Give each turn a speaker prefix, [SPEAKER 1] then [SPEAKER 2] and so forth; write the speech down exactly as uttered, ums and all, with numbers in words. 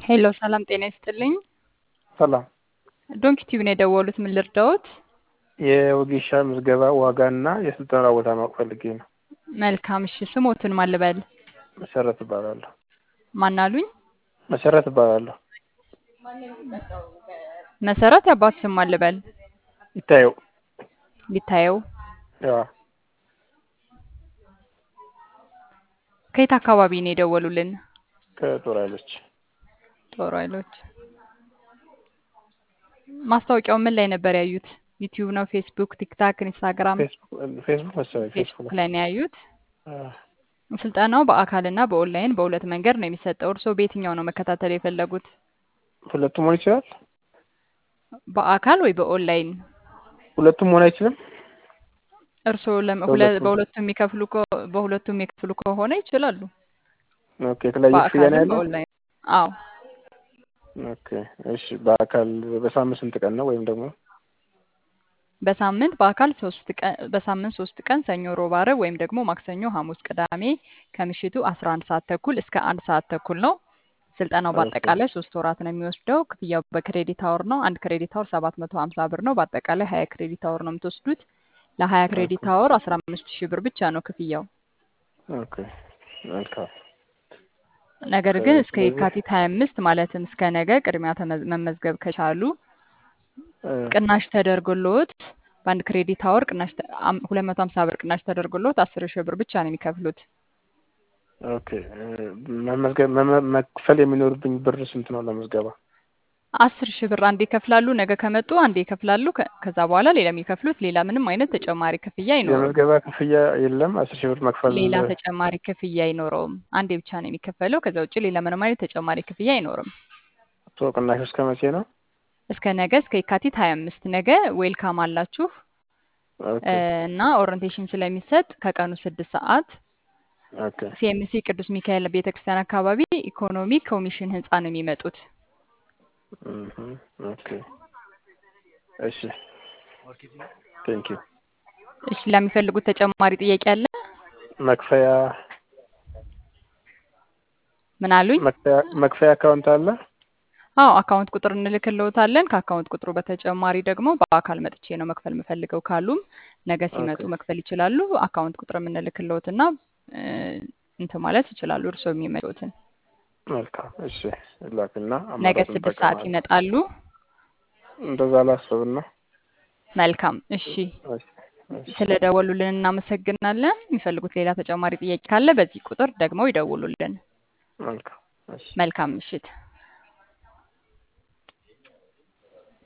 [SPEAKER 1] ሄሎ ሰላም ጤና ይስጥልኝ።
[SPEAKER 2] ሰላም።
[SPEAKER 1] ዶንኪ ቲቪ ነው የደወሉት። ምን ልርዳዎት?
[SPEAKER 2] የወጌሻ ምዝገባ ዋጋና የስልጠና ቦታ ማወቅ ፈልጌ ነው።
[SPEAKER 1] መልካም እሺ። ስሞትን ማን ልበል?
[SPEAKER 2] መሰረት እባላለሁ።
[SPEAKER 1] ማን አሉኝ?
[SPEAKER 2] መሰረት እባላለሁ።
[SPEAKER 1] መሰረት የአባት ስም ማን ልበል?
[SPEAKER 2] ይታየው።
[SPEAKER 1] ሊታየው።
[SPEAKER 2] ያ
[SPEAKER 1] ከየት አካባቢ ነው የደወሉልን?
[SPEAKER 2] ከጦር ኃይሎች።
[SPEAKER 1] ጦር ኃይሎች። ማስታወቂያው ምን ላይ ነበር ያዩት? ዩቲዩብ ነው? ፌስቡክ፣ ቲክታክ፣ ኢንስታግራም?
[SPEAKER 2] ፌስቡክ ፌስቡክ መሰለኝ። ፌስቡክ
[SPEAKER 1] ፌስቡክ ላይ ነው ያዩት።
[SPEAKER 2] አ
[SPEAKER 1] ስልጠናው በአካልና በኦንላይን በሁለት መንገድ ነው የሚሰጠው። እርስዎ በየትኛው ነው መከታተል የፈለጉት?
[SPEAKER 2] ሁለቱም መሆን ይችላል።
[SPEAKER 1] በአካል ወይ በኦንላይን?
[SPEAKER 2] ሁለቱም መሆን አይችልም።
[SPEAKER 1] እርስዎ ለም- ሁለ-
[SPEAKER 2] በሁለቱም።
[SPEAKER 1] በሁለቱም የሚከፍሉ ከ- በሁለቱም የሚከፍሉ ከሆነ ይችላሉ።
[SPEAKER 2] ኦኬ። የተለያየ ክፍያ ነው
[SPEAKER 1] በአካልም
[SPEAKER 2] ያለው።
[SPEAKER 1] በኦንላይን። አዎ
[SPEAKER 2] ኦኬ። እሺ። በአካል በሳምንት ስንት ቀን ነው? ወይም ደግሞ
[SPEAKER 1] በሳምንት በአካል ሶስት ቀን በሳምንት ሶስት ቀን ሰኞ፣ ሮብ፣ ዓርብ ወይም ደግሞ ማክሰኞ፣ ሐሙስ፣ ቅዳሜ ከምሽቱ አስራ አንድ ሰዓት ተኩል እስከ አንድ ሰዓት ተኩል ነው። ስልጠናው
[SPEAKER 2] ኦኬ።
[SPEAKER 1] በአጠቃላይ ሶስት ወራት ነው የሚወስደው። ክፍያው በክሬዲት አወር ነው። አንድ ክሬዲት አወር ሰባት መቶ ሀምሳ ብር ነው። በአጠቃላይ ሀያ ክሬዲት አወር ነው የምትወስዱት። ለሀያ
[SPEAKER 2] ኦኬ።
[SPEAKER 1] ክሬዲት አወር አስራ አምስት ሺህ ብር ብቻ ነው ክፍያው።
[SPEAKER 2] ኦኬ። መልካም።
[SPEAKER 1] ነገር
[SPEAKER 2] እ
[SPEAKER 1] ግን እስከ
[SPEAKER 2] ስለዚህ
[SPEAKER 1] የካቲት ሀያ አምስት ማለትም እስከ ነገ ቅድሚያ ተመዝ- መመዝገብ ከቻሉ
[SPEAKER 2] እ
[SPEAKER 1] ቅናሽ ተደርጎልዎት በአንድ ክሬዲት አወር ቅናሽ ተ- አም- ሁለት መቶ ሀምሳ ብር ቅናሽ ተደርጎልዎት አስር ሺህ ብር ብቻ ነው የሚከፍሉት።
[SPEAKER 2] ኦኬ። እ መመዝገብ መመ- መክፈል የሚኖርብኝ ብር ስንት ነው ለምዝገባ?
[SPEAKER 1] አስር ሺህ ብር አንዴ ይከፍላሉ። ነገ ከመጡ አንዴ ይከፍላሉ። ከ- ከዛ በኋላ ሌላ የሚከፍሉት ሌላ ምንም አይነት ተጨማሪ ክፍያ አይኖርም።
[SPEAKER 2] የምዝገባ ክፍያ የለም። አስር ሺህ ብር መክፈል።
[SPEAKER 1] ሌላ ተጨማሪ ክፍያ አይኖረውም። አንዴ ብቻ ነው የሚከፈለው። ከዛ ውጭ ሌላ ምንም አይነት ተጨማሪ ክፍያ አይኖርም።
[SPEAKER 2] ቶ ቅናሽ እስከ መቼ ነው?
[SPEAKER 1] እስከ ነገ እስከ የካቲት ሀያ አምስት ነገ ዌልካም አላችሁ
[SPEAKER 2] ኦኬ።
[SPEAKER 1] እ፣ እና ኦሪንቴሽን ስለሚሰጥ ከቀኑ ስድስት ሰዓት
[SPEAKER 2] ኦኬ።
[SPEAKER 1] ሲኤምሲ ቅዱስ ሚካኤል ቤተክርስቲያን አካባቢ ኢኮኖሚ ኮሚሽን ህንፃ ነው የሚመጡት።
[SPEAKER 2] እህ ኦኬ። እሺ። ቴንክ ዩ።
[SPEAKER 1] እሺ፣ ለሚፈልጉት ተጨማሪ ጥያቄ አለ?
[SPEAKER 2] መክፈያ
[SPEAKER 1] ምን አሉኝ?
[SPEAKER 2] መክፈያ መክፈያ አካውንት አለ?
[SPEAKER 1] አዎ አካውንት ቁጥር እንልክልዎታለን። ከአካውንት ቁጥሩ በተጨማሪ ደግሞ በአካል መጥቼ ነው መክፈል የምፈልገው ካሉም ነገ
[SPEAKER 2] ኦኬ።
[SPEAKER 1] ሲመጡ መክፈል ይችላሉ። አካውንት ቁጥር የምንልክልዎትና እ፣ እንትን ማለት ይችላሉ እርስዎ የሚመጡትን።
[SPEAKER 2] መልካም። እሺ። ላክና
[SPEAKER 1] ነገ
[SPEAKER 2] አማራጭ
[SPEAKER 1] ስድስት ሰዓት
[SPEAKER 2] እንጠቀማለን።
[SPEAKER 1] ይመጣሉ።
[SPEAKER 2] እንደዛ ላስብና።
[SPEAKER 1] መልካም እሺ።
[SPEAKER 2] እሺ። እሺ።
[SPEAKER 1] ስለደወሉልን እናመሰግናለን። የሚፈልጉት ሌላ ተጨማሪ ጥያቄ ካለ በዚህ ቁጥር ደግሞ ይደውሉልን።
[SPEAKER 2] መልካም። እሺ።
[SPEAKER 1] መልካም ምሽት።